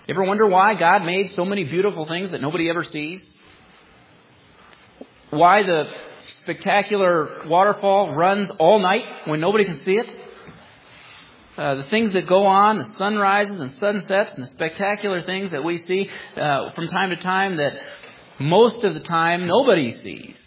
You ever wonder why God made so many beautiful things that nobody ever sees? Why the spectacular waterfall runs all night when nobody can see it? The things that go on, the sunrises and sunsets and the spectacular things that we see from time to time that most of the time nobody sees.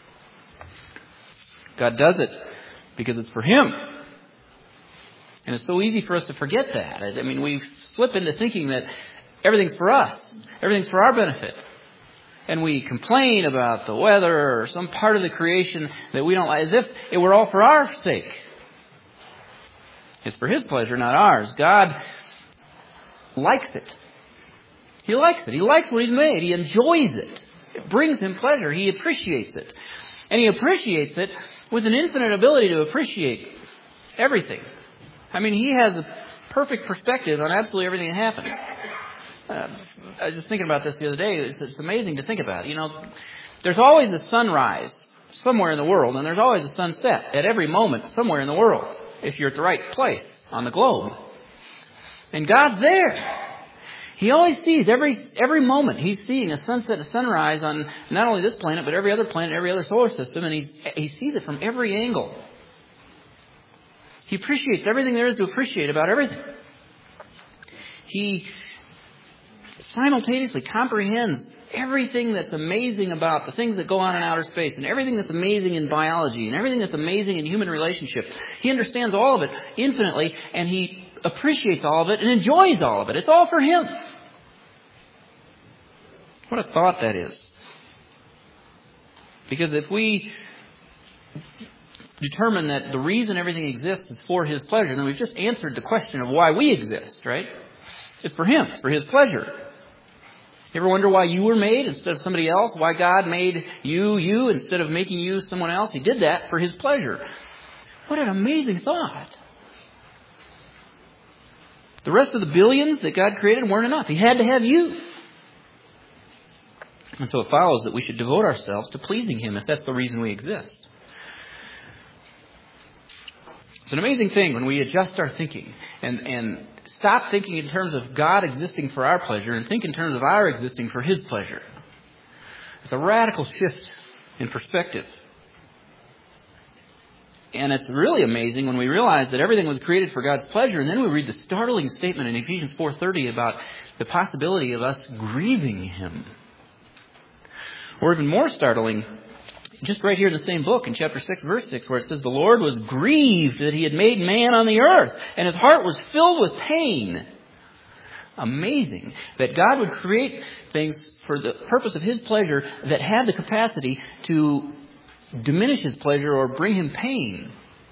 God does it because it's for Him. And it's so easy for us to forget that. I mean, we slip into thinking that everything's for us. Everything's for our benefit. And we complain about the weather or some part of the creation that we don't like, as if it were all for our sake. It's for His pleasure, not ours. God likes it. He likes it. He likes what He's made. He enjoys it. It brings Him pleasure. He appreciates it. And He appreciates it with an infinite ability to appreciate everything. I mean, He has a perfect perspective on absolutely everything that happens. I was just thinking about this the other day. It's amazing to think about. You know, there's always a sunrise somewhere in the world, and there's always a sunset at every moment somewhere in the world, if you're at the right place on the globe. And God's there. He always sees every moment. He's seeing a sunset, a sunrise on not only this planet, but every other planet, every other solar system, and he sees it from every angle. He appreciates everything there is to appreciate about everything. He simultaneously comprehends everything that's amazing about the things that go on in outer space, and everything that's amazing in biology, and everything that's amazing in human relationships. He understands all of it infinitely, and He appreciates all of it and enjoys all of it. It's all for Him. What a thought that is. Because if we determine that the reason everything exists is for His pleasure, then we've just answered the question of why we exist, right? It's for Him. It's for His pleasure. You ever wonder why you were made instead of somebody else? Why God made you instead of making you someone else? He did that for His pleasure. What an amazing thought. The rest of the billions that God created weren't enough. He had to have you. And so it follows that we should devote ourselves to pleasing Him if that's the reason we exist. It's an amazing thing when we adjust our thinking and stop thinking in terms of God existing for our pleasure and think in terms of our existing for His pleasure. It's a radical shift in perspective. And it's really amazing when we realize that everything was created for God's pleasure, and then we read the startling statement in Ephesians 4:30 about the possibility of us grieving Him. Or even more startling, just right here in the same book, in chapter 6, verse 6, where it says, "The Lord was grieved that He had made man on the earth, and His heart was filled with pain." Amazing that God would create things for the purpose of His pleasure that had the capacity to diminish His pleasure or bring Him pain.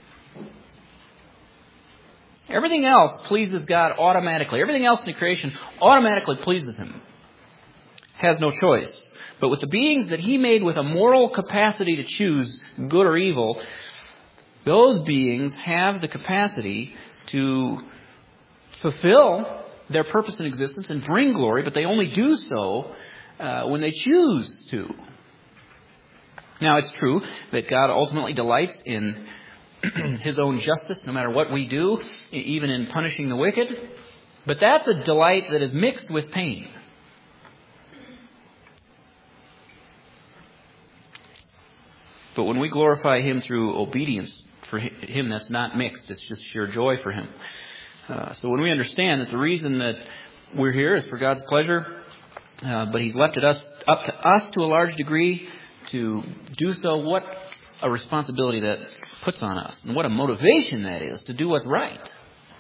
Everything else pleases God automatically. Everything else in the creation automatically pleases Him. Has no choice. But with the beings that He made with a moral capacity to choose good or evil, those beings have the capacity to fulfill their purpose in existence and bring glory, but they only do so when they choose to. Now, it's true that God ultimately delights in His own justice, no matter what we do, even in punishing the wicked. But that's a delight that is mixed with pain. But when we glorify Him through obedience for Him, that's not mixed. It's just sheer joy for Him. So when we understand that the reason that we're here is for God's pleasure, but He's left it up to us to a large degree to do so, what a responsibility that puts on us. And what a motivation that is to do what's right.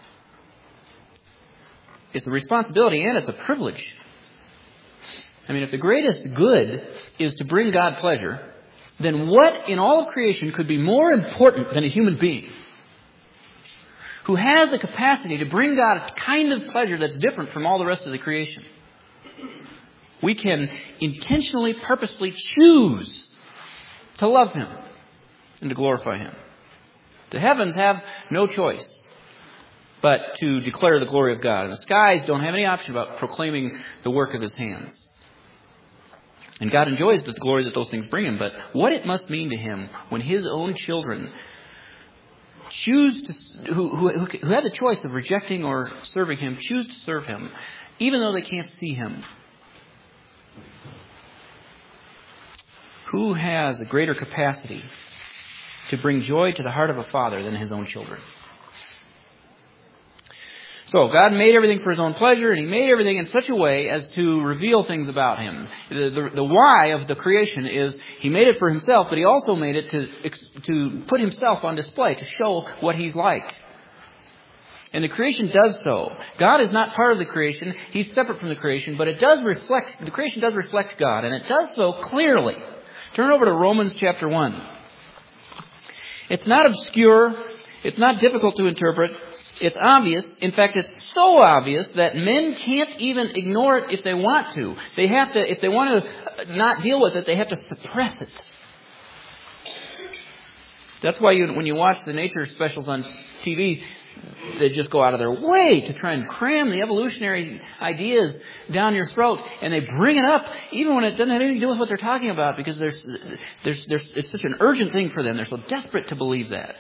It's a responsibility and it's a privilege. I mean, if the greatest good is to bring God pleasure, then what in all of creation could be more important than a human being who has the capacity to bring God a kind of pleasure that's different from all the rest of the creation? We can intentionally, purposefully choose to love Him and to glorify Him. The heavens have no choice but to declare the glory of God. And the skies don't have any option about proclaiming the work of His hands. And God enjoys the glory that those things bring Him. But what it must mean to Him when His own children who had the choice of rejecting or serving Him, choose to serve Him, even though they can't see Him. Who has a greater capacity to bring joy to the heart of a father than his own children? So God made everything for His own pleasure, and He made everything in such a way as to reveal things about Him. The why of the creation is He made it for Himself, but He also made it to put Himself on display, to show what He's like. And the creation does so. God is not part of the creation. He's separate from the creation, but the creation does reflect God, and it does so clearly. Turn over to Romans chapter 1. It's not obscure. It's not difficult to interpret. It's obvious. In fact, it's so obvious that men can't even ignore it if they want to. They have to, if they want to not deal with it, they have to suppress it. That's why when you watch the nature specials on TV, they just go out of their way to try and cram the evolutionary ideas down your throat, and they bring it up even when it doesn't have anything to do with what they're talking about, because it's such an urgent thing for them. They're so desperate to believe that.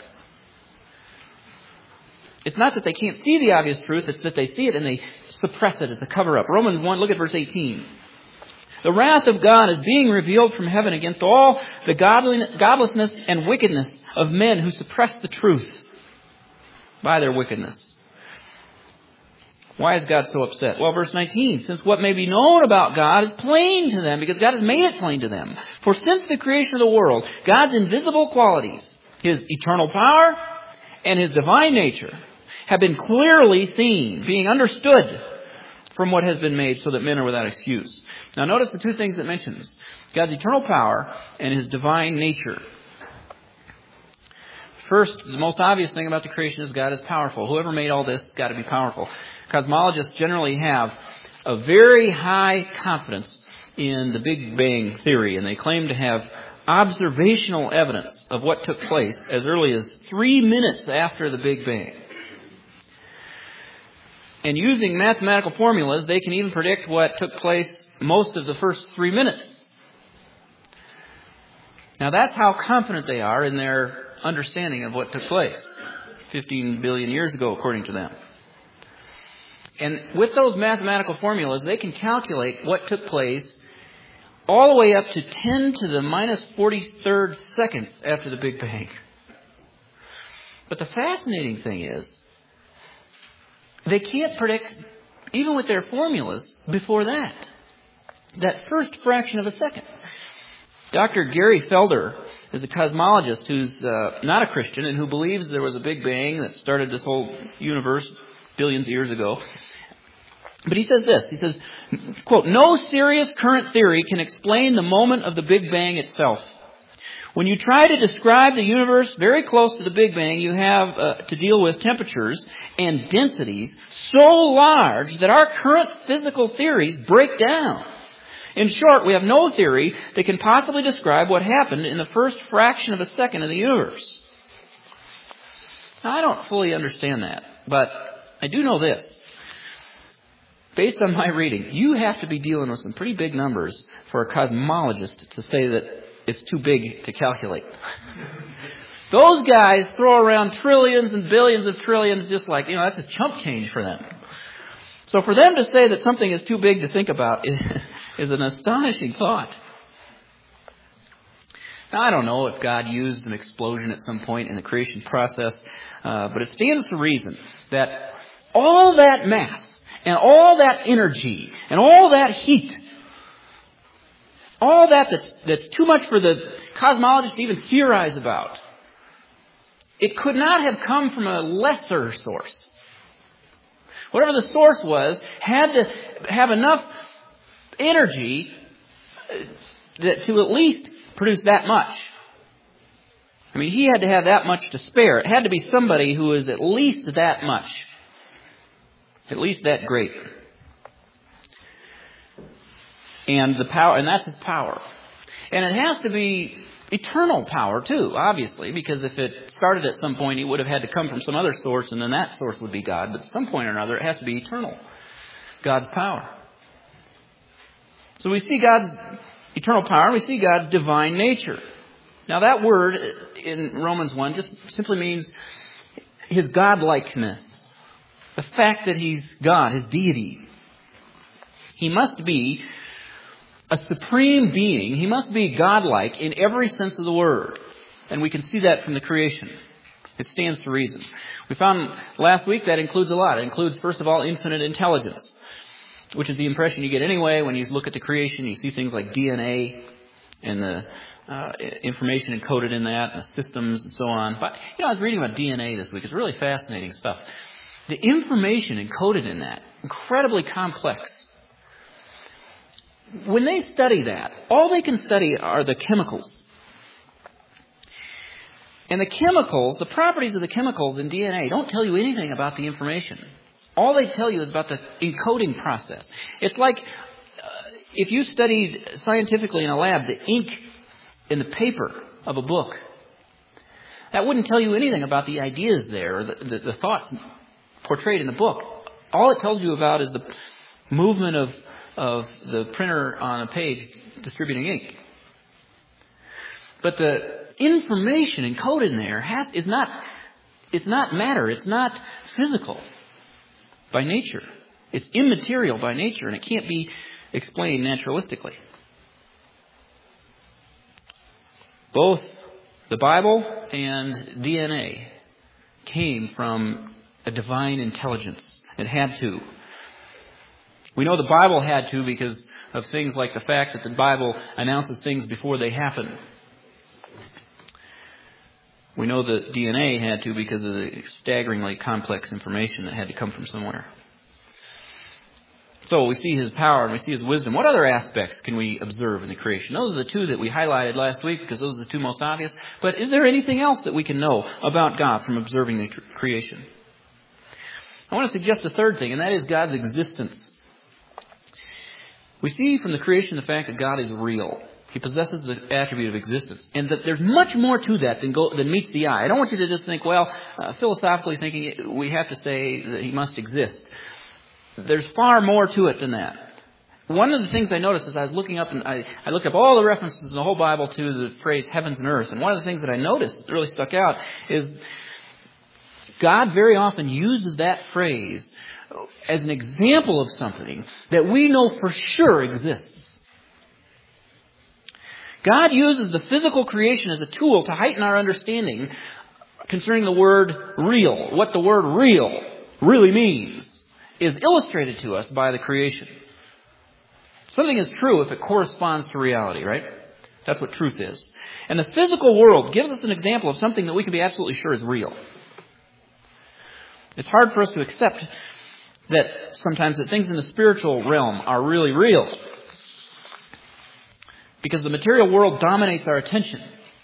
It's not that they can't see the obvious truth, it's that they see it and they suppress it. It's a cover-up. Romans 1, look at verse 18. The wrath of God is being revealed from heaven against all the godlessness and wickedness of men who suppress the truth by their wickedness. Why is God so upset? Well, verse 19, since what may be known about God is plain to them, because God has made it plain to them. For since the creation of the world, God's invisible qualities, His eternal power and His divine nature, have been clearly seen, being understood from what has been made, so that men are without excuse. Now notice the two things it mentions. God's eternal power and His divine nature. First, the most obvious thing about the creation is God is powerful. Whoever made all this has got to be powerful. Cosmologists generally have a very high confidence in the Big Bang theory, and they claim to have observational evidence of what took place as early as 3 minutes after the Big Bang. And using mathematical formulas, they can even predict what took place most of the first 3 minutes. Now that's how confident they are in their understanding of what took place 15 billion years ago, according to them. And with those mathematical formulas, they can calculate what took place all the way up to 10 to the minus 43rd seconds after the Big Bang. But the fascinating thing is, they can't predict, even with their formulas, before that first fraction of a second. Dr. Gary Felder is a cosmologist who's not a Christian and who believes there was a Big Bang that started this whole universe billions of years ago. But he says this, he says, quote, no serious current theory can explain the moment of the Big Bang itself. When you try to describe the universe very close to the Big Bang, you have to deal with temperatures and densities so large that our current physical theories break down. In short, we have no theory that can possibly describe what happened in the first fraction of a second of the universe. Now, I don't fully understand that, but I do know this. Based on my reading, you have to be dealing with some pretty big numbers for a cosmologist to say that it's too big to calculate. Those guys throw around trillions and billions of trillions just like, that's a chump change for them. So for them to say that something is too big to think about is an astonishing thought. Now, I don't know if God used an explosion at some point in the creation process, but it stands to reason that all that mass and all that energy and all that heat, all that's too much for the cosmologists to even theorize about, it could not have come from a lesser source. Whatever the source was, had to have enough energy to at least produce that much. I mean, he had to have that much to spare. It had to be somebody who was at least that much. At least that great. And the power, and that's His power. And it has to be eternal power too, obviously, because if it started at some point, it would have had to come from some other source, and then that source would be God. But at some point or another, it has to be eternal. God's power. So we see God's eternal power, and we see God's divine nature. Now that word in Romans 1 just simply means His godlikeness, the fact that He's God, His deity. He must be a supreme being. He must be godlike in every sense of the word. And we can see that from the creation. It stands to reason. We found last week that includes a lot. It includes, first of all, infinite intelligence, which is the impression you get anyway when you look at the creation. You see things like DNA and the information encoded in that, and the systems and so on. But, I was reading about DNA this week. It's really fascinating stuff. The information encoded in that, incredibly complex. When they study that, all they can study are the chemicals. And the chemicals, the properties of the chemicals in DNA don't tell you anything about the information. All they tell you is about the encoding process. It's like if you studied scientifically in a lab the ink in the paper of a book. That wouldn't tell you anything about the ideas there, or the thoughts portrayed in the book. All it tells you about is the movement of the printer on a page distributing ink. But the information encoded in there it's not matter. It's not physical by nature. It's immaterial by nature, and it can't be explained naturalistically. Both the Bible and DNA came from a divine intelligence. It had to. We know the Bible had to because of things like the fact that the Bible announces things before they happen. We know that DNA had to because of the staggeringly complex information that had to come from somewhere. So we see His power and we see His wisdom. What other aspects can we observe in the creation? Those are the two that we highlighted last week because those are the two most obvious. But is there anything else that we can know about God from observing the creation? I want to suggest a third thing, and that is God's existence. We see from the creation the fact that God is real. He possesses the attribute of existence. And that there's much more to that than meets the eye. I don't want you to just think, philosophically thinking we have to say that He must exist. There's far more to it than that. One of the things I noticed as I was looking up, and I looked up all the references in the whole Bible to the phrase heavens and earth. And one of the things that I noticed that really stuck out is God very often uses that phrase as an example of something that we know for sure exists. God uses the physical creation as a tool to heighten our understanding concerning the word real. What the word real really means is illustrated to us by the creation. Something is true if it corresponds to reality, right? That's what truth is. And the physical world gives us an example of something that we can be absolutely sure is real. It's hard for us to accept that sometimes that things in the spiritual realm are really real, because the material world dominates our attention.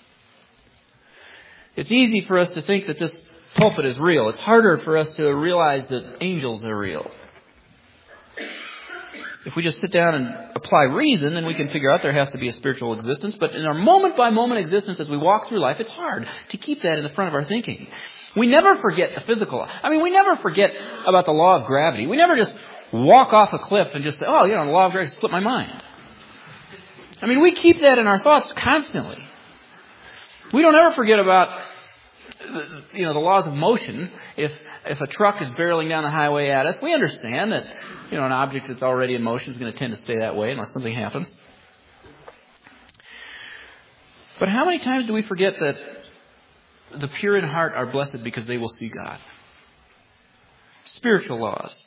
It's easy for us to think that this pulpit is real. It's harder for us to realize that angels are real. If we just sit down and apply reason, then we can figure out there has to be a spiritual existence. But in our moment-by-moment existence as we walk through life, it's hard to keep that in the front of our thinking. We never forget the physical. We never forget about the law of gravity. We never just walk off a cliff and just say, the law of gravity slipped my mind. We keep that in our thoughts constantly. We don't ever forget about, the laws of motion. If a truck is barreling down the highway at us, we understand that, an object that's already in motion is going to tend to stay that way unless something happens. But how many times do we forget that the pure in heart are blessed because they will see God? Spiritual laws.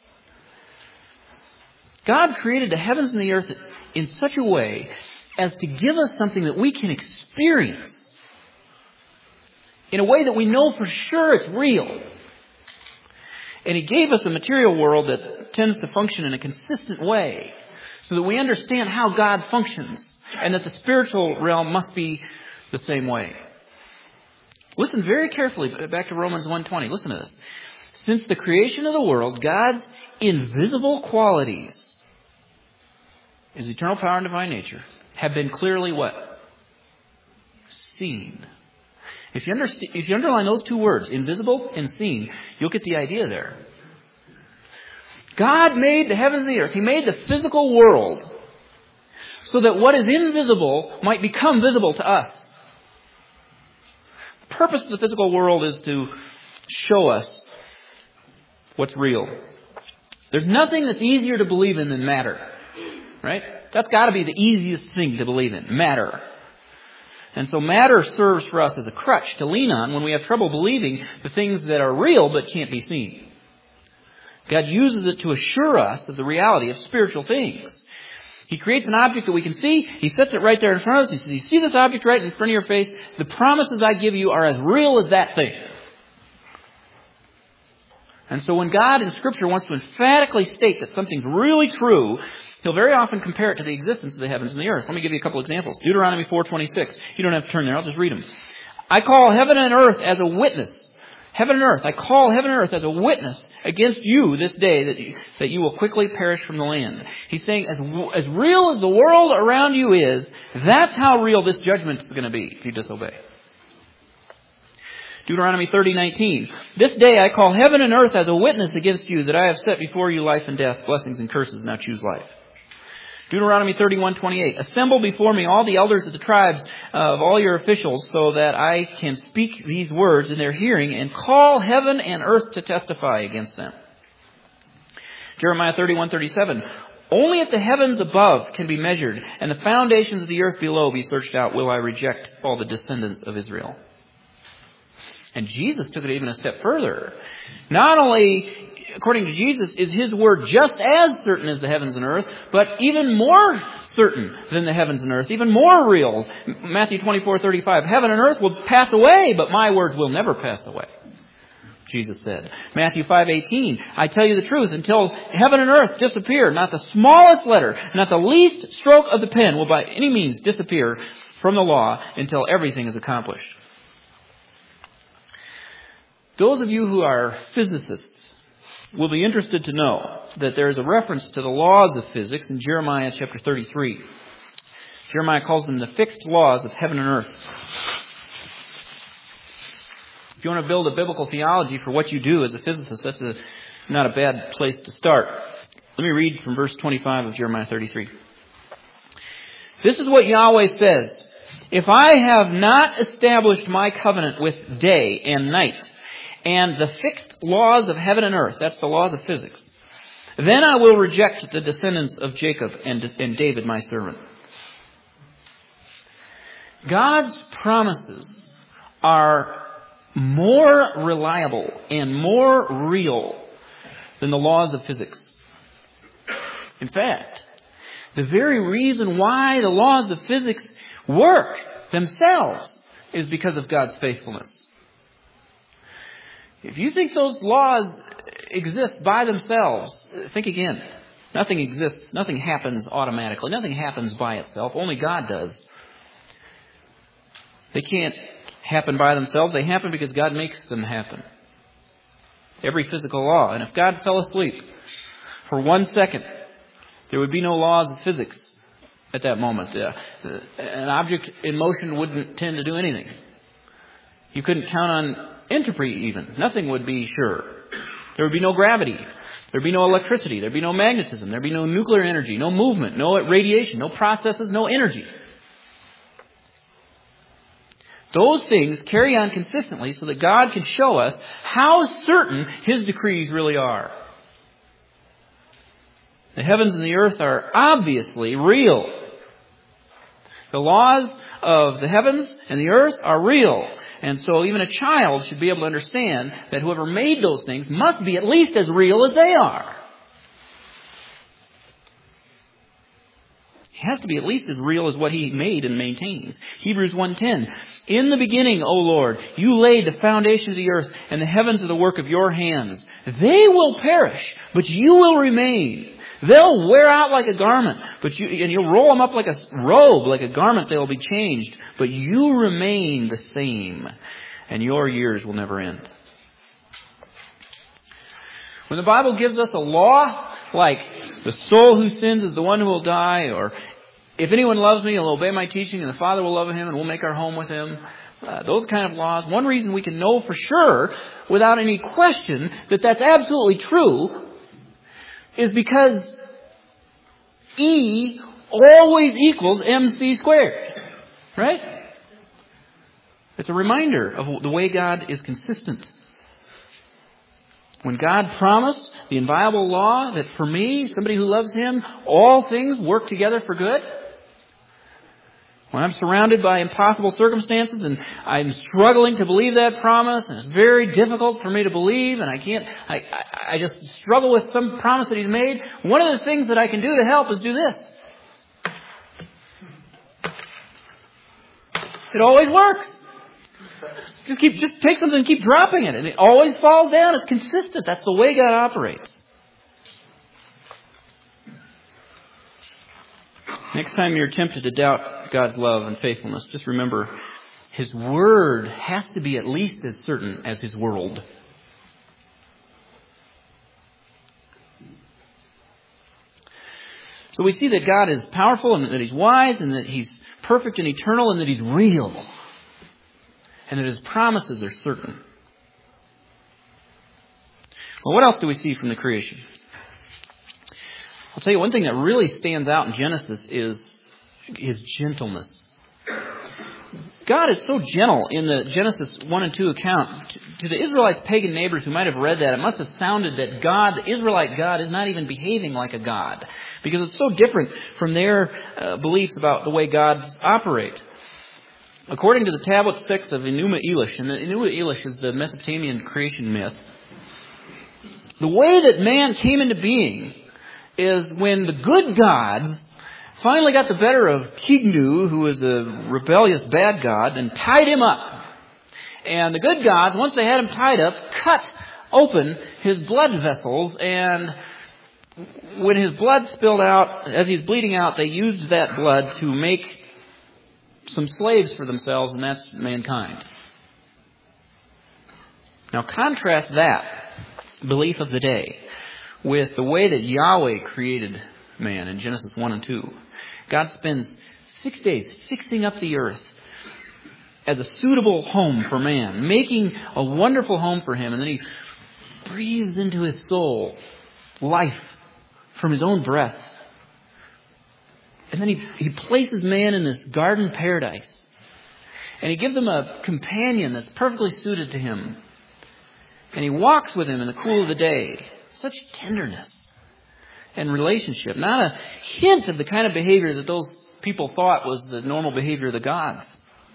God created the heavens and the earth in such a way as to give us something that we can experience in a way that we know for sure it's real. And He gave us a material world that tends to function in a consistent way so that we understand how God functions and that the spiritual realm must be the same way. Listen very carefully back to Romans 1:20. Listen to this. Since the creation of the world, God's invisible qualities, His eternal power and divine nature, have been clearly what? Seen. If you underline those two words, invisible and seen, you'll get the idea there. God made the heavens and the earth. He made the physical world so that what is invisible might become visible to us. The purpose of the physical world is to show us what's real. There's nothing that's easier to believe in than matter. Right? That's got to be the easiest thing to believe in. Matter. And so matter serves for us as a crutch to lean on when we have trouble believing the things that are real but can't be seen. God uses it to assure us of the reality of spiritual things. He creates an object that we can see. He sets it right there in front of us. He says, you see this object right in front of your face? The promises I give you are as real as that thing. And so when God in Scripture wants to emphatically state that something's really true, He'll very often compare it to the existence of the heavens and the earth. Let me give you a couple examples. Deuteronomy 4:26. You don't have to turn there. I'll just read them. I call heaven and earth as a witness. Heaven and earth. I call heaven and earth as a witness against you this day that you will quickly perish from the land. He's saying as real as the world around you is, that's how real this judgment is going to be if you disobey. Deuteronomy 30:19. This day I call heaven and earth as a witness against you that I have set before you life and death, blessings and curses. Now choose life. Deuteronomy 31:28. Assemble before me all the elders of the tribes of all your officials so that I can speak these words in their hearing and call heaven and earth to testify against them. Jeremiah 31:37. Only if the heavens above can be measured and the foundations of the earth below be searched out will I reject all the descendants of Israel. And Jesus took it even a step further. Not only, according to Jesus, is His word just as certain as the heavens and earth, but even more certain than the heavens and earth, even more real. Matthew 24:35, heaven and earth will pass away, but my words will never pass away, Jesus said. Matthew 5:18, I tell you the truth, until heaven and earth disappear, not the smallest letter, not the least stroke of the pen will by any means disappear from the law until everything is accomplished. Those of you who are physicists will be interested to know that there is a reference to the laws of physics in Jeremiah chapter 33. Jeremiah calls them the fixed laws of heaven and earth. If you want to build a biblical theology for what you do as a physicist, that's not a bad place to start. Let me read from verse 25 of Jeremiah 33. This is what Yahweh says. If I have not established my covenant with day and night, and the fixed laws of heaven and earth, that's the laws of physics, then I will reject the descendants of Jacob and David my servant. God's promises are more reliable and more real than the laws of physics. In fact, the very reason why the laws of physics work themselves is because of God's faithfulness. If you think those laws exist by themselves, think again. Nothing exists. Nothing happens automatically. Nothing happens by itself. Only God does. They can't happen by themselves. They happen because God makes them happen. Every physical law. And if God fell asleep for 1 second, there would be no laws of physics at that moment. An object in motion wouldn't tend to do anything. You couldn't count on entropy even. Nothing would be sure. There would be no gravity. There would be no electricity. There would be no magnetism. There would be no nuclear energy, no movement, no radiation, no processes, no energy. Those things carry on consistently so that God can show us how certain His decrees really are. The heavens and the earth are obviously real. The laws of the heavens and the earth are real. And so even a child should be able to understand that whoever made those things must be at least as real as they are. He has to be at least as real as what He made and maintains. Hebrews 1:10. In the beginning, O Lord, you laid the foundation of the earth, and the heavens are the work of your hands. They will perish, but you will remain. They'll wear out like a garment, and you'll roll them up like a robe, like a garment. They'll be changed, but you remain the same, and your years will never end. When the Bible gives us a law, like the soul who sins is the one who will die, or if anyone loves me, he'll obey my teaching, and the Father will love him, and we'll make our home with him. Those kind of laws. One reason we can know for sure, without any question, that that's absolutely true, is because E always equals MC squared. Right? It's a reminder of the way God is consistent. When God promised the inviolable law that for me, somebody who loves Him, all things work together for good. When I'm surrounded by impossible circumstances and I'm struggling to believe that promise, and it's very difficult for me to believe, and I just struggle with some promise that He's made, one of the things that I can do to help is do this. It always works. Just take something and keep dropping it, and it always falls down. It's consistent. That's the way God operates. Next time you're tempted to doubt God's love and faithfulness, just remember His Word has to be at least as certain as His world. So we see that God is powerful and that He's wise and that He's perfect and eternal and that He's real. And that His promises are certain. Well, what else do we see from the creation? I'll tell you one thing that really stands out in Genesis is His gentleness. God is so gentle in the Genesis 1 and 2 account. To the Israelites' pagan neighbors who might have read that, it must have sounded that God, the Israelite God, is not even behaving like a God. Because it's so different from their beliefs about the way gods operate. According to the Tablet 6 of Enuma Elish, and the Enuma Elish is the Mesopotamian creation myth, the way that man came into being is when the good gods finally got the better of Kignu, who was a rebellious bad god, and tied him up. And the good gods, once they had him tied up, cut open his blood vessels, and when his blood spilled out, as he was bleeding out, they used that blood to make some slaves for themselves, and that's mankind. Now contrast that belief of the day with the way that Yahweh created man in Genesis 1 and 2. God spends 6 days fixing up the earth as a suitable home for man, making a wonderful home for him, and then He breathes into his soul life from His own breath. And then he places man in this garden paradise. And He gives him a companion that's perfectly suited to him. And He walks with him in the cool of the day. Such tenderness and relationship. Not a hint of the kind of behavior that those people thought was the normal behavior of the gods.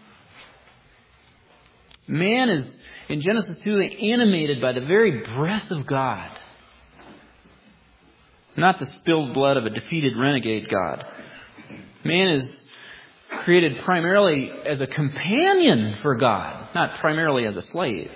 Man is, in Genesis 2, animated by the very breath of God. Not the spilled blood of a defeated renegade God. Man is created primarily as a companion for God, not primarily as a slave.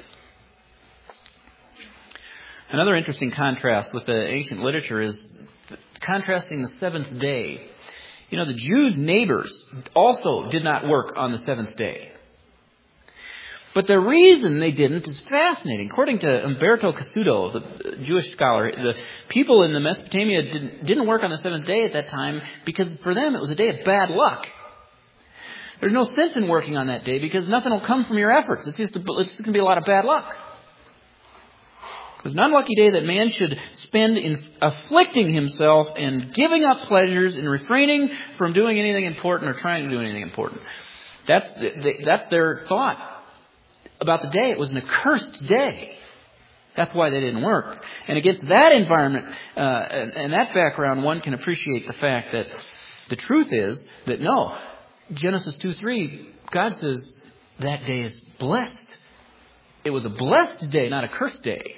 Another interesting contrast with the ancient literature is contrasting the seventh day. You know, the Jews' neighbors also did not work on the seventh day. But the reason they didn't is fascinating. According to Umberto Cassuto, the Jewish scholar, the people in the Mesopotamia didn't work on the seventh day at that time because for them it was a day of bad luck. There's no sense in working on that day because nothing will come from your efforts. It's going to be a lot of bad luck. It was an unlucky day that man should spend in afflicting himself and giving up pleasures and refraining from doing anything important or trying to do anything important. That's their thought about the day. It was an accursed day. That's why they didn't work. And against that environment and that background, one can appreciate the fact that the truth is that no, Genesis 2:3, God says that day is blessed. It was a blessed day, not a cursed day.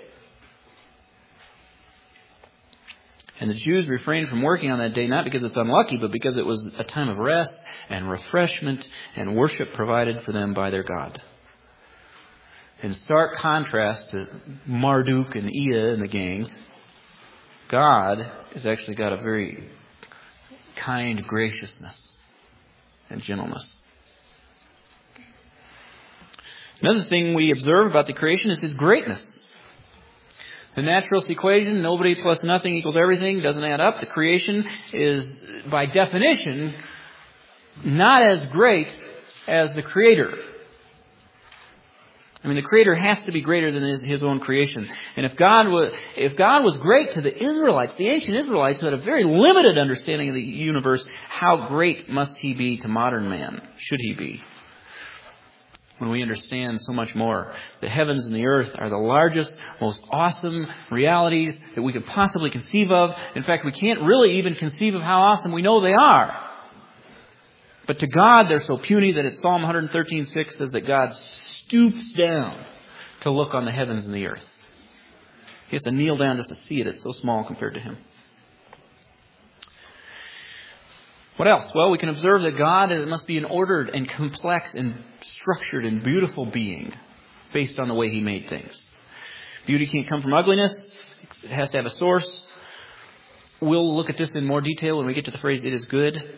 And the Jews refrained from working on that day, not because it's unlucky, but because it was a time of rest and refreshment and worship provided for them by their God. In stark contrast to Marduk and Ea and the gang, God has actually got a very kind graciousness and gentleness. Another thing we observe about the creation is His greatness. The naturalist equation, nobody plus nothing equals everything, doesn't add up. The creation is, by definition, not as great as the Creator. I mean, the Creator has to be greater than His own creation. And if God was great to the Israelites, the ancient Israelites who had a very limited understanding of the universe, how great must He be to modern man? Should He be? when we understand so much more. The heavens and the earth are the largest, most awesome realities that we could possibly conceive of. In fact, we can't really even conceive of how awesome we know they are. But to God, they're so puny that it's Psalm 113:6 says that God stoops down to look on the heavens and the earth. He has to kneel down just to see it. It's so small compared to Him. What else? Well, we can observe that God must be an ordered and complex and structured and beautiful being based on the way He made things. Beauty can't come from ugliness. It has to have a source. We'll look at this in more detail when we get to the phrase, "it is good."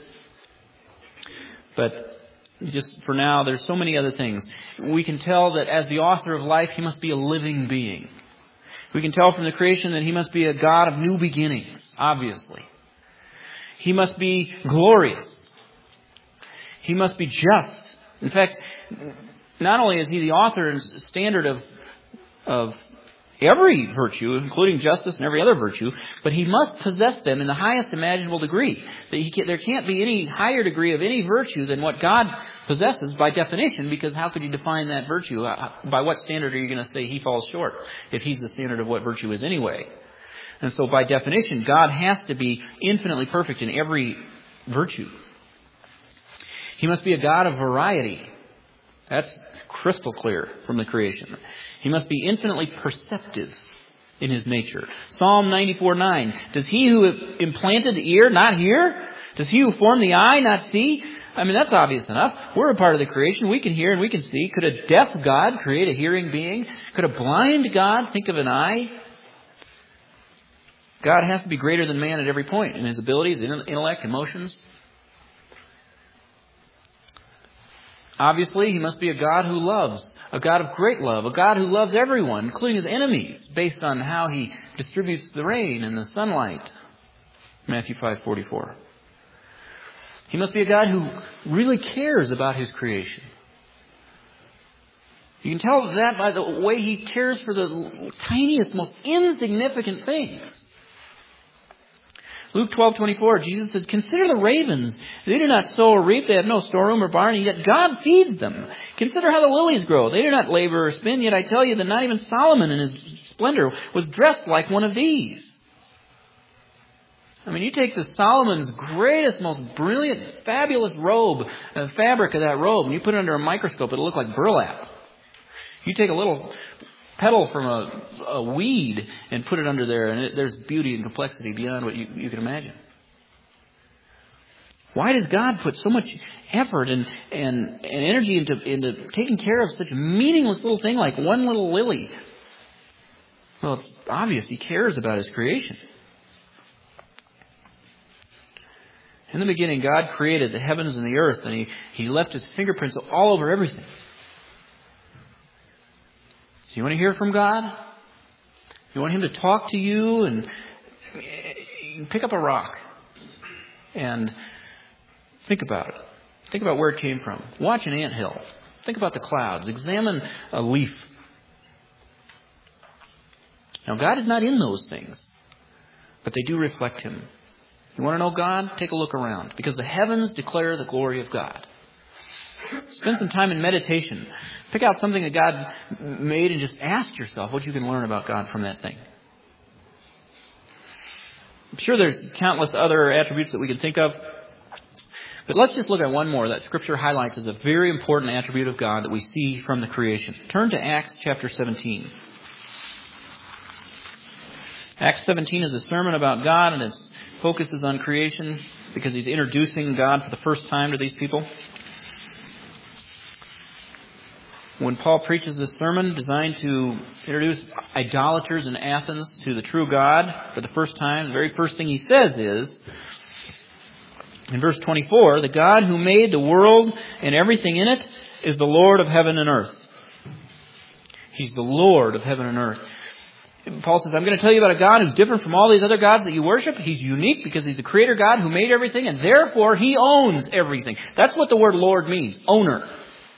But just for now, there's so many other things. We can tell that as the author of life, He must be a living being. We can tell from the creation that He must be a God of new beginnings, obviously. He must be glorious. He must be just. In fact, not only is He the author and standard of every virtue, including justice and every other virtue, but He must possess them in the highest imaginable degree. There can't be any higher degree of any virtue than what God possesses by definition, because how could you define that virtue? By what standard are you going to say He falls short if He's the standard of what virtue is anyway? And so by definition, God has to be infinitely perfect in every virtue. He must be a God of variety. That's crystal clear from the creation. He must be infinitely perceptive in His nature. Psalm 94:9. Does He who implanted the ear not hear? Does He who formed the eye not see? I mean, that's obvious enough. We're a part of the creation. We can hear and we can see. Could a deaf God create a hearing being? Could a blind God think of an eye? God has to be greater than man at every point in His abilities, intellect, emotions. Obviously, He must be a God who loves, a God of great love, a God who loves everyone, including His enemies, based on how He distributes the rain and the sunlight. Matthew 5:44. He must be a God who really cares about His creation. You can tell that by the way He cares for the tiniest, most insignificant things. Luke 12:24, Jesus said, "Consider the ravens. They do not sow or reap. They have no storeroom or barn, and yet God feeds them. Consider how the lilies grow. They do not labor or spin, yet I tell you that not even Solomon in his splendor was dressed like one of these." I mean, you take the Solomon's greatest, most brilliant, fabulous robe, the fabric of that robe, and you put it under a microscope, it'll look like burlap. You take a little petal from a weed and put it under there, and there's beauty and complexity beyond what you can imagine. Why does God put so much effort and energy into taking care of such a meaningless little thing like one little lily? Well, it's obvious He cares about His creation. In the beginning, God created the heavens and the earth, and He left His fingerprints all over everything. So you want to hear from God? You want Him to talk to you? And pick up a rock and think about it. Think about where it came from. Watch an anthill. Think about the clouds. Examine a leaf. Now, God is not in those things, but they do reflect Him. You want to know God? Take a look around, because the heavens declare the glory of God. Spend some time in meditation. Pick out something that God made and just ask yourself what you can learn about God from that thing. I'm sure there's countless other attributes that we can think of. But let's just look at one more that Scripture highlights as a very important attribute of God that we see from the creation. Turn to Acts chapter 17. Acts 17 is a sermon about God, and it focuses on creation because He's introducing God for the first time to these people. When Paul preaches this sermon designed to introduce idolaters in Athens to the true God for the first time, the very first thing he says is, in verse 24, "The God who made the world and everything in it is the Lord of heaven and earth." He's the Lord of heaven and earth. Paul says, I'm going to tell you about a God who's different from all these other gods that you worship. He's unique because He's the creator God who made everything, and therefore He owns everything. That's what the word Lord means, owner.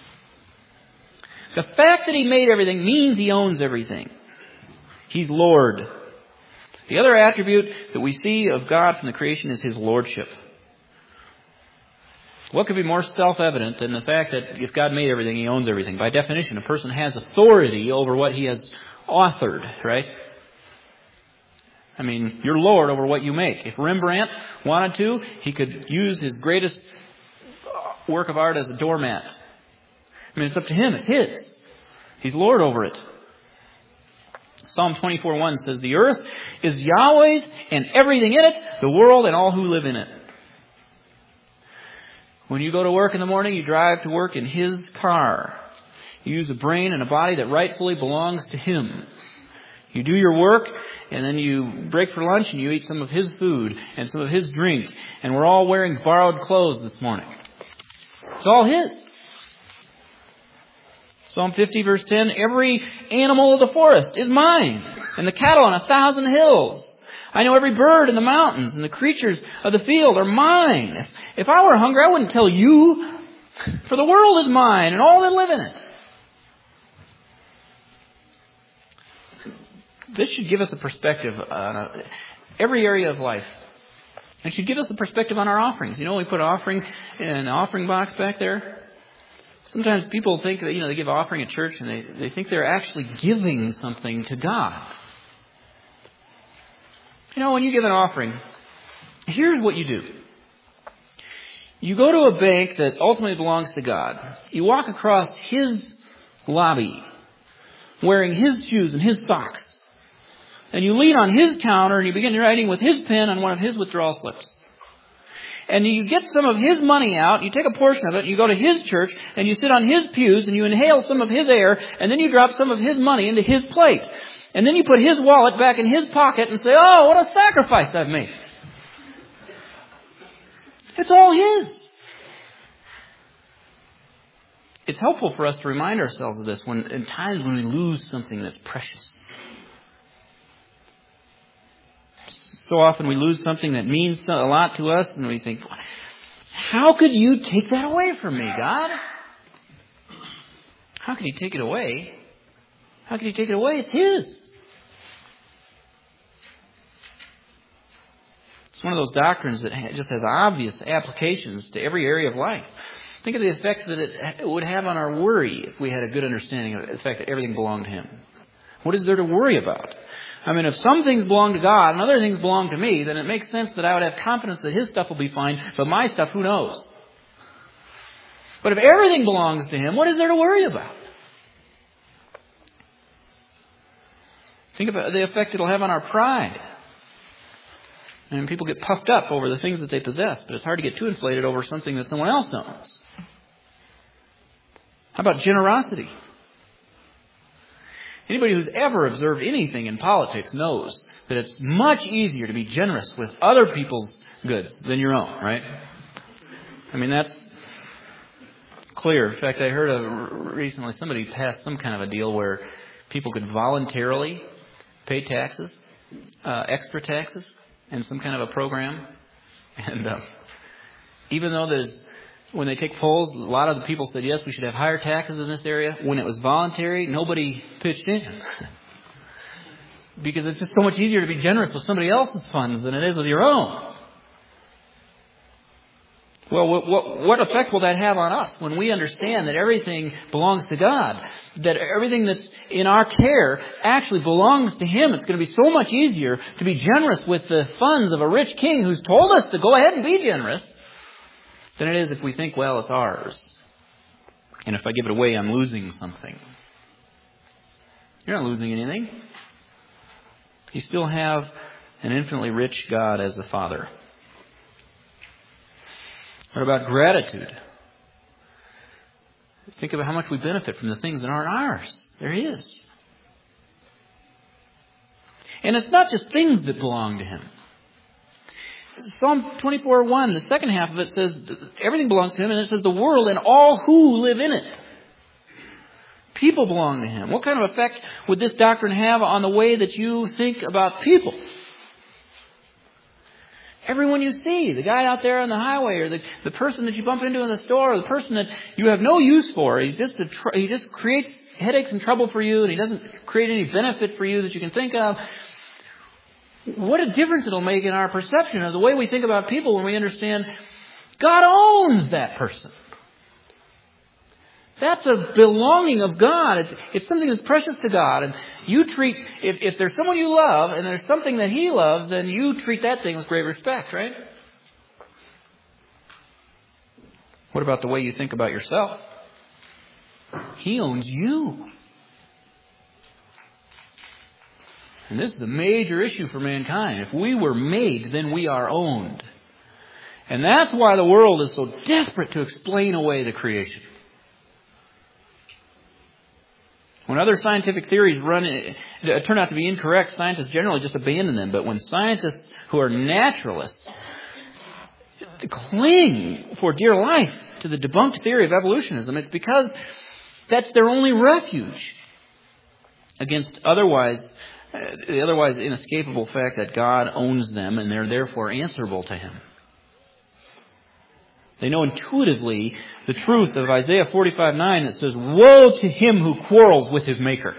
The fact that He made everything means He owns everything. He's Lord. The other attribute that we see of God from the creation is His lordship. What could be more self-evident than the fact that if God made everything, He owns everything? By definition, a person has authority over what he has authored, right? I mean, you're Lord over what you make. If Rembrandt wanted to, he could use his greatest work of art as a doormat. I mean, it's up to him. It's his. He's Lord over it. Psalm 24:1 says, "The earth is Yahweh's and everything in it, the world and all who live in it." When you go to work in the morning, you drive to work in His car. You use a brain and a body that rightfully belongs to Him. You do your work, and then you break for lunch and you eat some of His food and some of His drink. And we're all wearing borrowed clothes this morning. It's all His. Psalm 50 verse 10, "Every animal of the forest is mine, and the cattle on 1,000 hills. I know every bird in the mountains, and the creatures of the field are mine. If I were hungry, I wouldn't tell you, for the world is mine, and all that live in it." This should give us a perspective on every area of life. It should give us a perspective on our offerings. You know, we put an offering in an offering box back there. Sometimes people think that, they give offering at church and they think they're actually giving something to God. When you give an offering, here's what you do. You go to a bank that ultimately belongs to God. You walk across His lobby wearing His shoes and His socks. And you lean on His counter and you begin writing with His pen on one of His withdrawal slips. And you get some of His money out, you take a portion of it, and you go to His church, and you sit on His pews, and you inhale some of His air, and then you drop some of His money into His plate. And then you put His wallet back in His pocket and say, "Oh, what a sacrifice I've made." It's all His. It's helpful for us to remind ourselves of this in times when we lose something that's precious. So often we lose something that means a lot to us, and we think, "How could you take that away from me, God? How could He take it away? How could He take it away? It's His." It's one of those doctrines that just has obvious applications to every area of life. Think of the effects that it would have on our worry if we had a good understanding of the fact that everything belonged to Him. What is there to worry about? I mean, if some things belong to God and other things belong to me, then it makes sense that I would have confidence that His stuff will be fine, but my stuff, who knows? But if everything belongs to Him, what is there to worry about? Think about the effect it'll have on our pride. And people get puffed up over the things that they possess, but it's hard to get too inflated over something that someone else owns. How about generosity? Anybody who's ever observed anything in politics knows that it's much easier to be generous with other people's goods than your own, right? I mean, that's clear. In fact, I heard recently somebody passed some kind of a deal where people could voluntarily pay taxes, extra taxes, in some kind of a program. And even though when they take polls, a lot of the people said, yes, we should have higher taxes in this area. When it was voluntary, nobody pitched in. Because it's just so much easier to be generous with somebody else's funds than it is with your own. Well, what effect will that have on us when we understand that everything belongs to God? That everything that's in our care actually belongs to Him. It's going to be so much easier to be generous with the funds of a rich king who's told us to go ahead and be generous than it is if we think, well, it's ours. And if I give it away, I'm losing something. You're not losing anything. You still have an infinitely rich God as the Father. What about gratitude? Think about how much we benefit from the things that aren't ours. They're His. And it's not just things that belong to Him. Psalm 24:1, the second half of it says everything belongs to Him, and it says the world and all who live in it. People belong to Him. What kind of effect would this doctrine have on the way that you think about people? Everyone you see, the guy out there on the highway, or the person that you bump into in the store, or the person that you have no use for, he just creates headaches and trouble for you, and he doesn't create any benefit for you that you can think of. What a difference it'll make in our perception of the way we think about people when we understand God owns that person. That's a belonging of God. It's something that's precious to God. And you treat, if there's someone you love and there's something that He loves, then you treat that thing with great respect, right? What about the way you think about yourself? He owns you. And this is a major issue for mankind. If we were made, then we are owned. And that's why the world is so desperate to explain away the creation. When other scientific theories turn out to be incorrect, scientists generally just abandon them. But when scientists who are naturalists cling for dear life to the debunked theory of evolutionism, it's because that's their only refuge against the otherwise inescapable fact that God owns them and they're therefore answerable to Him. They know intuitively the truth of Isaiah 45:9 that says, "Woe to him who quarrels with his maker."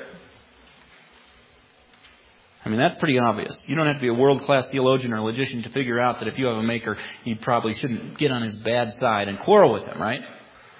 I mean, that's pretty obvious. You don't have to be a world-class theologian or logician to figure out that if you have a maker, you probably shouldn't get on his bad side and quarrel with him, right?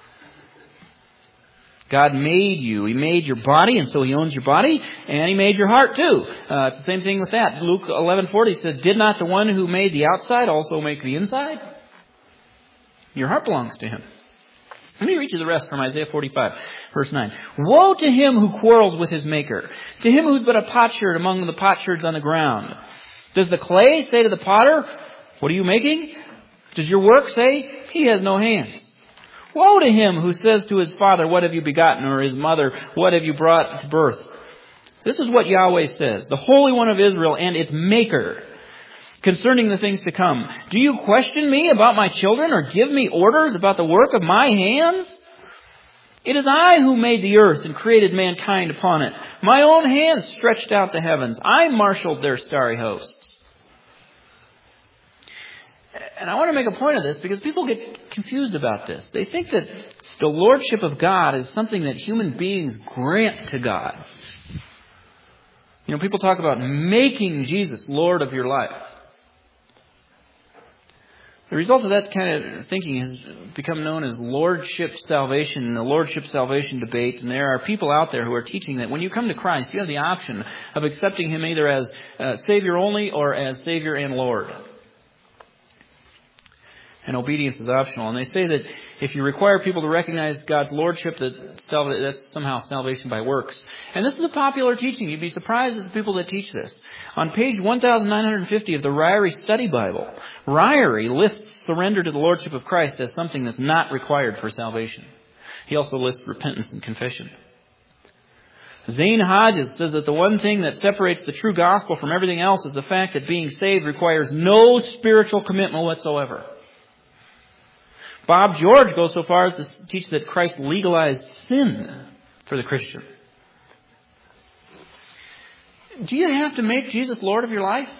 God made you. He made your body, and so He owns your body, and He made your heart too. It's the same thing with that. Luke 11:40 said, "Did not the one who made the outside also make the inside?" Your heart belongs to Him. Let me read you the rest from Isaiah 45, verse 9. "Woe to him who quarrels with his maker, to him who's but a potsherd among the potsherds on the ground. Does the clay say to the potter, 'What are you making?' Does your work say, 'He has no hands'? Woe to him who says to his father, 'What have you begotten?' or his mother, 'What have you brought to birth?' This is what Yahweh says, the Holy One of Israel and its Maker, concerning the things to come. Do you question me about my children or give me orders about the work of my hands? It is I who made the earth and created mankind upon it. My own hands stretched out the heavens. I marshaled their starry hosts." And I want to make a point of this because people get confused about this. They think that the lordship of God is something that human beings grant to God. You know, people talk about making Jesus Lord of your life. The result of that kind of thinking has become known as lordship salvation and the lordship salvation debate. And there are people out there who are teaching that when you come to Christ, you have the option of accepting Him either as Savior only or as Savior and Lord. And obedience is optional. And they say that if you require people to recognize God's lordship, that's somehow salvation by works. And this is a popular teaching. You'd be surprised at the people that teach this. On page 1950 of the Ryrie Study Bible, Ryrie lists surrender to the lordship of Christ as something that's not required for salvation. He also lists repentance and confession. Zane Hodges says that the one thing that separates the true gospel from everything else is the fact that being saved requires no spiritual commitment whatsoever. Bob George goes so far as to teach that Christ legalized sin for the Christian. Do you have to make Jesus Lord of your life?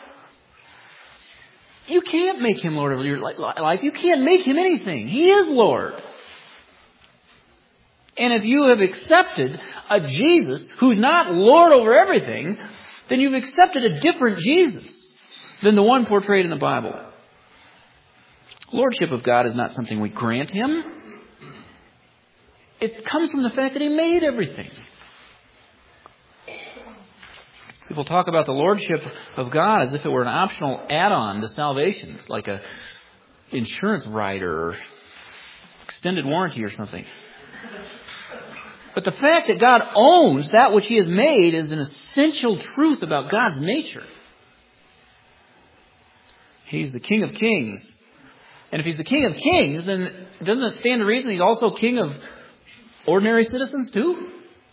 You can't make Him Lord of your life. You can't make Him anything. He is Lord. And if you have accepted a Jesus who's not Lord over everything, then you've accepted a different Jesus than the one portrayed in the Bible. Lordship of God is not something we grant Him. It comes from the fact that He made everything. People talk about the lordship of God as if it were an optional add-on to salvation. It's like a insurance rider or extended warranty or something. But the fact that God owns that which He has made is an essential truth about God's nature. He's the King of Kings. And if He's the King of Kings, then doesn't it stand to reason He's also King of ordinary citizens too?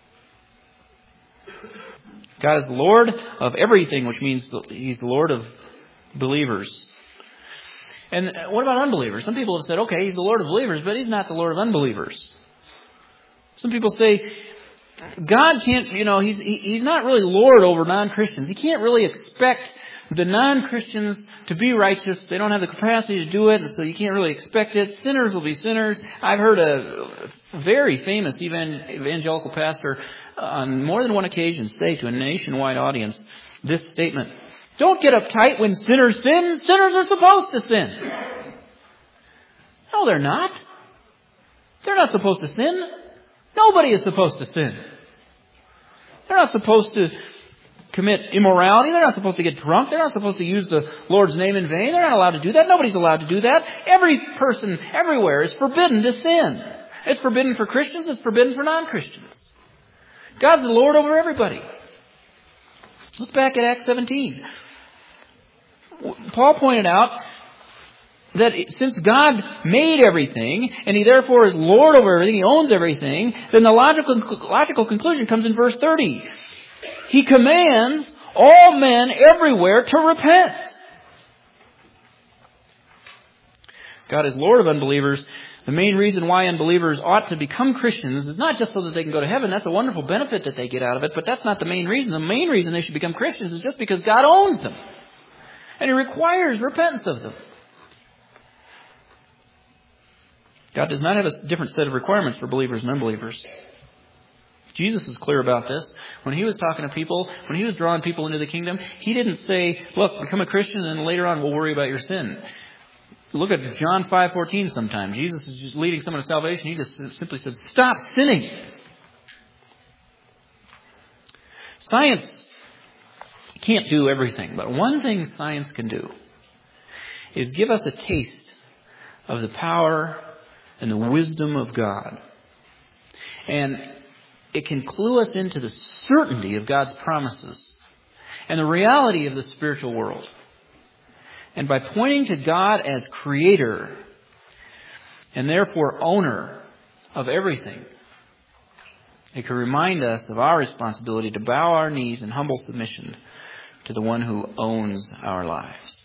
God is the Lord of everything, which means He's the Lord of believers. And what about unbelievers? Some people have said, okay, He's the Lord of believers, but He's not the Lord of unbelievers. Some people say, God can't, He's not really Lord over non-Christians. He can't really expect the non-Christians to be righteous. They don't have the capacity to do it, and so you can't really expect it. Sinners will be sinners. I've heard a very famous evangelical pastor on more than one occasion say to a nationwide audience this statement: "Don't get uptight when sinners sin. Sinners are supposed to sin." No, they're not. They're not supposed to sin. Nobody is supposed to sin. They're not supposed to commit immorality. They're not supposed to get drunk. They're not supposed to use the Lord's name in vain. They're not allowed to do that. Nobody's allowed to do that. Every person everywhere is forbidden to sin. It's forbidden for Christians. It's forbidden for non-Christians. God's the Lord over everybody. Look back at Acts 17. Paul pointed out that since God made everything, and He therefore is Lord over everything, He owns everything, then the logical conclusion comes in verse 30. He commands all men everywhere to repent. God is Lord of unbelievers. The main reason why unbelievers ought to become Christians is not just so that they can go to heaven. That's a wonderful benefit that they get out of it, but that's not the main reason. The main reason they should become Christians is just because God owns them. And He requires repentance of them. God does not have a different set of requirements for believers and unbelievers. Jesus is clear about this. When He was talking to people, when He was drawing people into the kingdom, He didn't say, look, become a Christian and then later on we'll worry about your sin. Look at John 5:14 sometime. Jesus is just leading someone to salvation. He just simply said, stop sinning. Science can't do everything, but one thing science can do is give us a taste of the power and the wisdom of God. And it can clue us into the certainty of God's promises and the reality of the spiritual world. And by pointing to God as creator and therefore owner of everything, it can remind us of our responsibility to bow our knees in humble submission to the one who owns our lives.